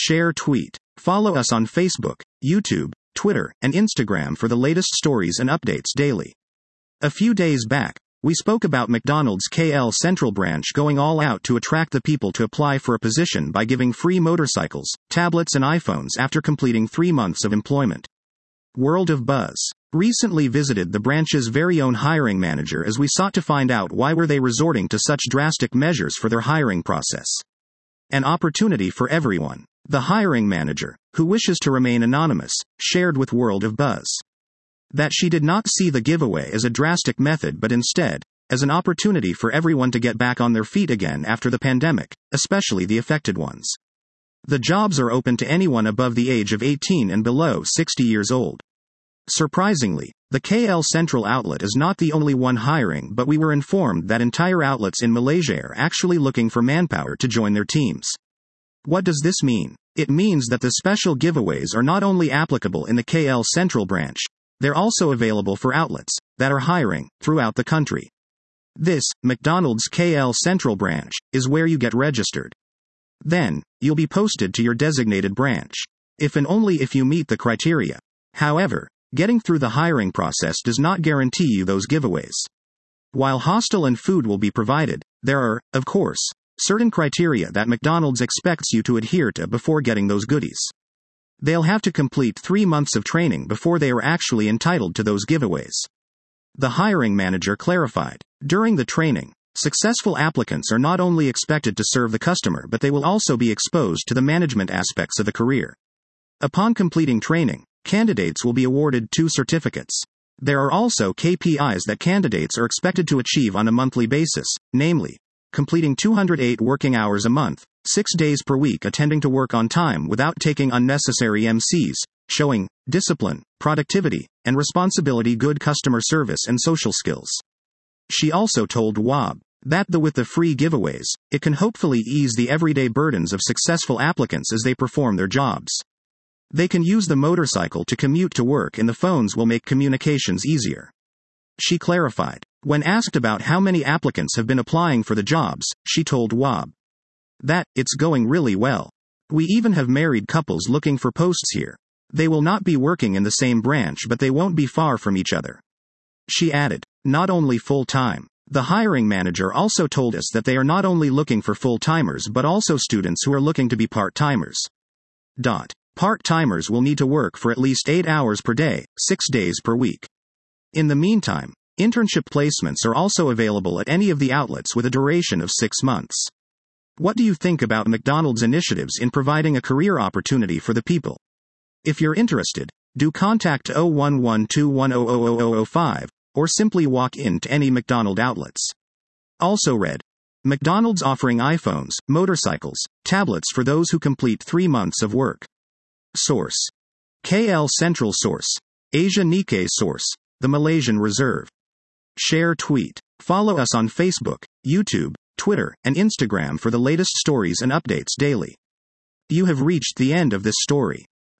Share tweet. Follow us on Facebook, YouTube, Twitter, and Instagram for the latest stories and updates daily. A few days back, we spoke about McDonald's KL Central branch going all out to attract the people to apply for a position by giving free motorcycles, tablets, and iPhones after completing 3 months of employment. World of Buzz recently visited the branch's very own hiring manager as we sought to find out why were they resorting to such drastic measures for their hiring process. An opportunity for everyone. The hiring manager, who wishes to remain anonymous, shared with World of Buzz that she did not see the giveaway as a drastic method but instead, as an opportunity for everyone to get back on their feet again after the pandemic, especially the affected ones. The jobs are open to anyone above the age of 18 and below 60 years old. Surprisingly, the KL Central outlet is not the only one hiring, but we were informed that entire outlets in Malaysia are actually looking for manpower to join their teams. What does this mean? It means that the special giveaways are not only applicable in the KL Central branch, they're also available for outlets that are hiring throughout the country. This, McDonald's KL Central branch, is where you get registered. Then, you'll be posted to your designated branch. If and only if you meet the criteria. However, getting through the hiring process does not guarantee you those giveaways. While hostel and food will be provided, there are, of course, certain criteria that McDonald's expects you to adhere to before getting those goodies. They'll have to complete 3 months of training before they are actually entitled to those giveaways. The hiring manager clarified. During the training, successful applicants are not only expected to serve the customer but they will also be exposed to the management aspects of the career. Upon completing training, candidates will be awarded 2 certificates. There are also KPIs that candidates are expected to achieve on a monthly basis, namely, completing 208 working hours a month, 6 days per week attending to work on time without taking unnecessary MCs, showing discipline, productivity, and responsibility, good customer service and social skills. She also told WAB that with the free giveaways, it can hopefully ease the everyday burdens of successful applicants as they perform their jobs. They can use the motorcycle to commute to work and the phones will make communications easier. She clarified. When asked about how many applicants have been applying for the jobs, she told WAB that it's going really well. We even have married couples looking for posts here. They will not be working in the same branch but they won't be far from each other. She added, not only full-time. The hiring manager also told us that they are not only looking for full-timers but also students who are looking to be part-timers. Part-timers will need to work for at least 8 hours per day, 6 days per week. In the meantime, internship placements are also available at any of the outlets with a duration of 6 months. What do you think about McDonald's initiatives in providing a career opportunity for the people? If you're interested, do contact 0112100005 or simply walk in to any McDonald's outlets. Also read, McDonald's offering iPhones, motorcycles, tablets for those who complete 3 months of work. Source: KL Central. Source: Asia Nikkei. Source: The Malaysian Reserve. Share tweet. Follow us on Facebook, YouTube, Twitter, and Instagram for the latest stories and updates daily. You have reached the end of this story.